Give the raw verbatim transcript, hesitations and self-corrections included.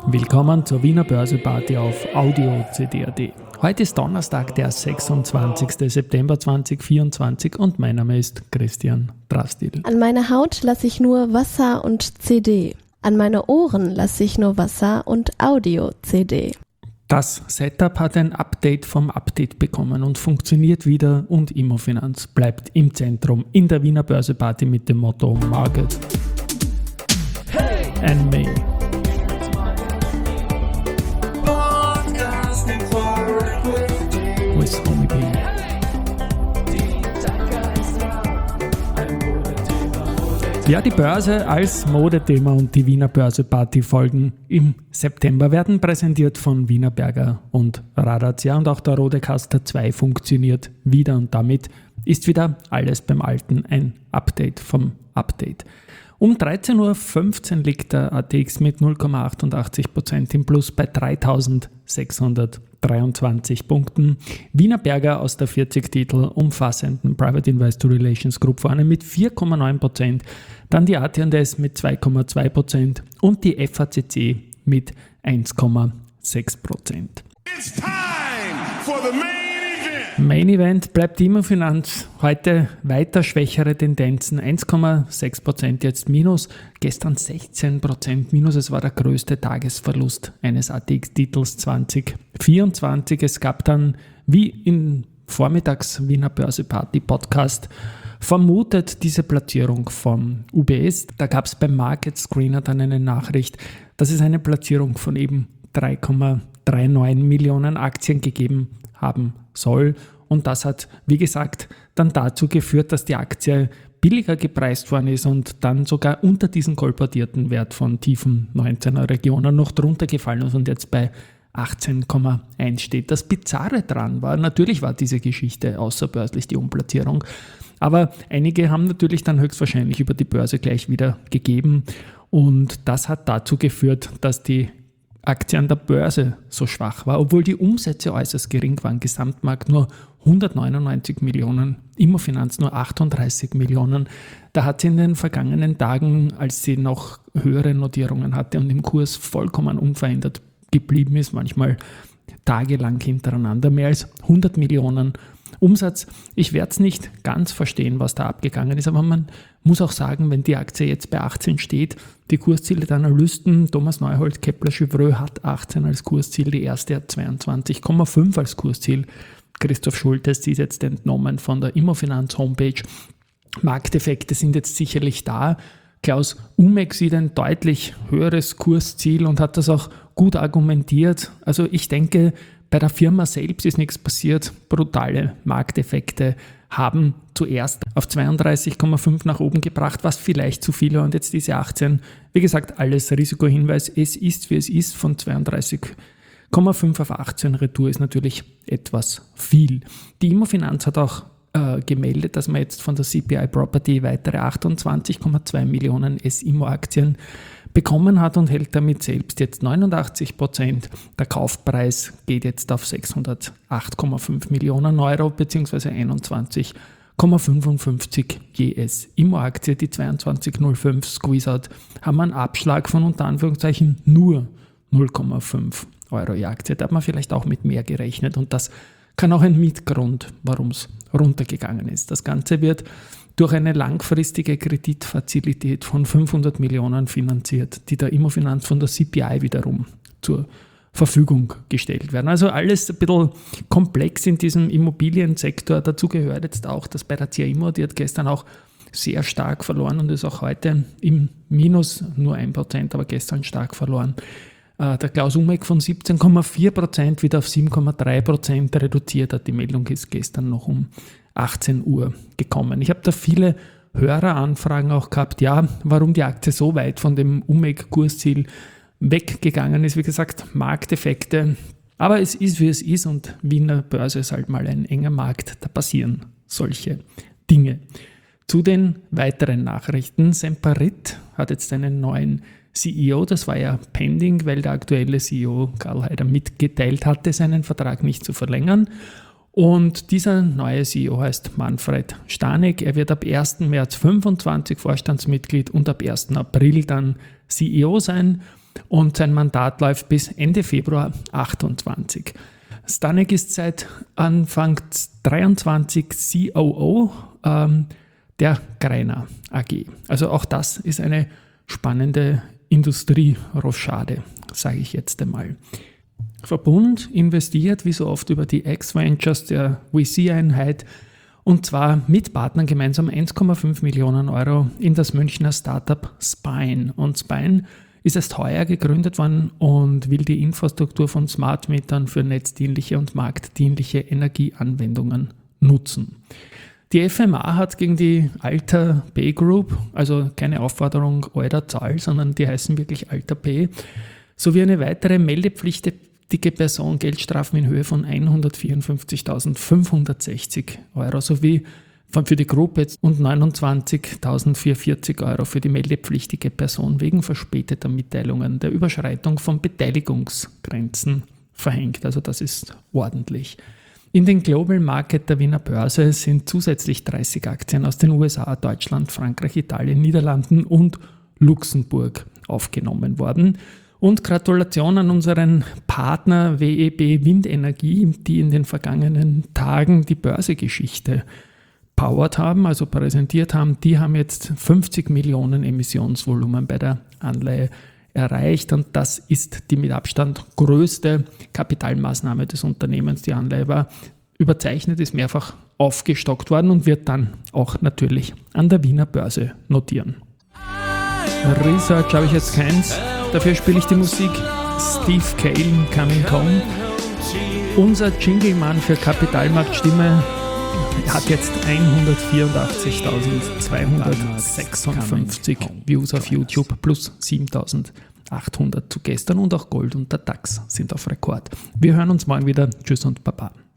Willkommen zur Wiener Börse-Party auf Audio C D punkt A T. Heute ist Donnerstag, der sechsundzwanzigster September zweitausendvierundzwanzig und mein Name ist Christian Drastil. An meine Haut lasse ich nur Wasser und C D. An meine Ohren lasse ich nur Wasser und Audio-C D. Das Setup hat ein Update vom Update bekommen und funktioniert wieder und Immofinanz bleibt im Zentrum in der Wiener Börse-Party mit dem Motto Market hey! and Me. With Homie B. Ja, die Börse als Modethema und die Wiener Börse-Party-Folgen im September werden präsentiert von Wienerberger und Rarazia und auch der Rodecaster zwei funktioniert wieder und damit ist wieder alles beim Alten ein Update vom Update. Um dreizehn Uhr fünfzehn liegt der A T X mit null Komma achtundachtzig Prozent im Plus bei dreitausendsechshundertdreiundzwanzig Punkten. Wienerberger aus der vierzig Titel umfassenden Private Investor Relations Group vorne mit vier Komma neun Prozent, dann die A T und S mit zwei Komma zwei Prozent und die F A C C mit eins Komma sechs Prozent. It's time for the main event. Main Event bleibt die Immofinanz. Heute weiter schwächere Tendenzen. eins Komma sechs Prozent jetzt minus. Gestern sechzehn Prozent minus. Es war der größte Tagesverlust eines A T X-Titels zwanzig vierundzwanzig. Es gab dann, wie im Vormittags Wiener Börse Party Podcast, vermutet diese Platzierung vom U B S. Da gab es beim Market Screener dann eine Nachricht, dass es eine Platzierung von eben drei Komma neununddreißig Millionen Aktien gegeben haben soll. Und das hat, wie gesagt, dann dazu geführt, dass die Aktie billiger gepreist worden ist und dann sogar unter diesen kolportierten Wert von tiefen neunzehner Regionen noch drunter gefallen ist und jetzt bei achtzehn Komma eins steht. Das Bizarre dran war, natürlich war diese Geschichte außerbörslich, die Umplatzierung, aber einige haben natürlich dann höchstwahrscheinlich über die Börse gleich wieder gegeben und das hat dazu geführt, dass die Aktie an der Börse so schwach war, obwohl die Umsätze äußerst gering waren. Gesamtmarkt nur hundertneunundneunzig Millionen, Immofinanz nur achtunddreißig Millionen. Da hat sie in den vergangenen Tagen, als sie noch höhere Notierungen hatte und im Kurs vollkommen unverändert geblieben ist, manchmal tagelang hintereinander, mehr als hundert Millionen Umsatz. Ich werde es nicht ganz verstehen, was da abgegangen ist, aber man muss auch sagen, wenn die Aktie jetzt bei achtzehn steht, die Kursziele der Analysten, Thomas Neuhold, Kepler Chevreux hat achtzehn als Kursziel, die erste hat zweiundzwanzig Komma fünf als Kursziel. Christoph Schultes, die ist jetzt entnommen von der Immofinanz Homepage. Markteffekte sind jetzt sicherlich da. Klaus Umek sieht ein deutlich höheres Kursziel und hat das auch gut argumentiert. Also ich denke, bei der Firma selbst ist nichts passiert. Brutale Markteffekte haben zuerst auf zweiunddreißig Komma fünf nach oben gebracht, was vielleicht zu viel war. Und jetzt diese achtzehn, wie gesagt, alles Risikohinweis. Es ist, wie es ist, von zweiunddreißig Komma fünf auf achtzehn Retour ist natürlich etwas viel. Die Immofinanz hat auch äh, gemeldet, dass man jetzt von der C P I Property weitere achtundzwanzig Komma zwei Millionen S-Immo-Aktien bekommen hat und hält damit selbst jetzt neunundachtzig Prozent. Der Kaufpreis geht jetzt auf sechshundertacht Komma fünf Millionen Euro bzw. einundzwanzig Komma fünfundfünfzig je S-Immo-Aktie. Die zweiundzwanzig Komma null fünf Squeeze-Out haben einen Abschlag von unter Anführungszeichen nur null Komma fünf Euro je Aktie. Da hat man vielleicht auch mit mehr gerechnet und das kann auch ein Mitgrund, warum es runtergegangen ist. Das Ganze wird durch eine langfristige Kreditfazilität von fünfhundert Millionen finanziert, die der Immofinanz von der C P I wiederum zur Verfügung gestellt werden. Also alles ein bisschen komplex in diesem Immobiliensektor. Dazu gehört jetzt auch, dass bei der C A Immo, die hat gestern auch sehr stark verloren und ist auch heute im Minus, nur ein Prozent, aber gestern stark verloren. Der Klaus Umek von siebzehn Komma vier Prozent wieder auf sieben Komma drei Prozent reduziert hat. Die Meldung ist gestern noch um achtzehn Uhr gekommen. Ich habe da viele Höreranfragen auch gehabt, ja, warum die Aktie so weit von dem Umek-Kursziel weggegangen ist. Wie gesagt, Markteffekte. Aber es ist, wie es ist und Wiener Börse ist halt mal ein enger Markt. Da passieren solche Dinge. Zu den weiteren Nachrichten. Semperit hat jetzt einen neuen C E O, das war ja pending, weil der aktuelle C E O Karl Haider mitgeteilt hatte, seinen Vertrag nicht zu verlängern. Und dieser neue C E O heißt Manfred Stanek. Er wird ab ersten März fünfundzwanzig Vorstandsmitglied und ab ersten April dann C E O sein. und sein Mandat läuft bis Ende Februar achtundzwanzig. Stanek ist seit Anfang dreiundzwanzig C O O ähm, der Greiner A G. Also auch das ist eine spannende Industrie-Rochade, sage ich jetzt einmal. Verbund investiert wie so oft über die X-Ventures der V C-Einheit und zwar mit Partnern gemeinsam eins Komma fünf Millionen Euro in das Münchner Startup Spine. Und Spine ist erst heuer gegründet worden und will die Infrastruktur von Smart Metern für netzdienliche und marktdienliche Energieanwendungen nutzen. Die F M A hat gegen die Alta Pay Group, also keine Aufforderung eurer Zahl, sondern die heißen wirklich Alta Pay, sowie eine weitere meldepflichtige Person Geldstrafen in Höhe von hundertvierundfünfzigtausendfünfhundertsechzig Euro sowie für die Gruppe und neunundzwanzigtausendvierhundertvierzig Euro für die meldepflichtige Person wegen verspäteter Mitteilungen der Überschreitung von Beteiligungsgrenzen verhängt. Also das ist ordentlich. In den Global Market der Wiener Börse sind zusätzlich dreißig Aktien aus den U S A, Deutschland, Frankreich, Italien, Niederlanden und Luxemburg aufgenommen worden. Und Gratulation an unseren Partner W E B Windenergie, die in den vergangenen Tagen die Börsegeschichte powered haben, also präsentiert haben. Die haben jetzt fünfzig Millionen Emissionsvolumen bei der Anleihe erreicht und das ist die mit Abstand größte Kapitalmaßnahme des Unternehmens. Die Anleihe war überzeichnet, ist mehrfach aufgestockt worden und wird dann auch natürlich an der Wiener Börse notieren. Research habe ich jetzt keins, dafür spiele ich die Musik Steve Kale, Coming Home. Unser Jinglemann für Kapitalmarktstimme hat jetzt hundertvierundachtzigtausendzweihundertsechsundfünfzig Views auf YouTube plus siebentausendachthundert zu gestern und auch Gold und der DAX sind auf Rekord. Wir hören uns morgen wieder. Tschüss und Baba.